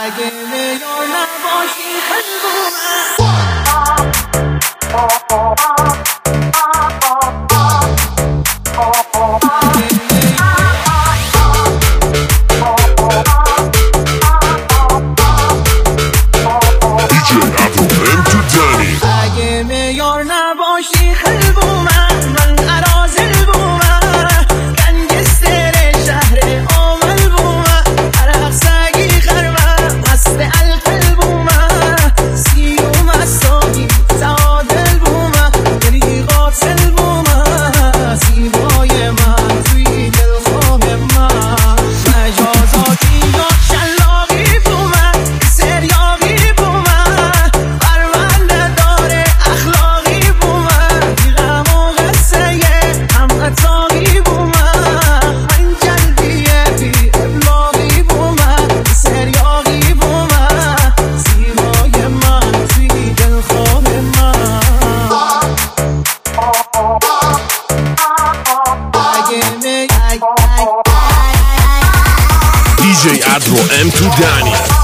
اگه یار نباشی یار نباشی خلبومه من عرازل بومه گنگستر شهر آمل بومه عرق سگی خرمه مست القل بومه سیوم اصابی تعادل بومه دلی قاتل بومه زیبای من توی دلخواه من مجازاتی یا شلاقی بومه سریاقی بومه پرونده داره اخلاقی بومه دیغم و قصه هم اتاقی بومه من جلبیه بی ابلاغی بومه سریاقی بومه زیبای من توی دلخواه من DJ Adro M2 Dani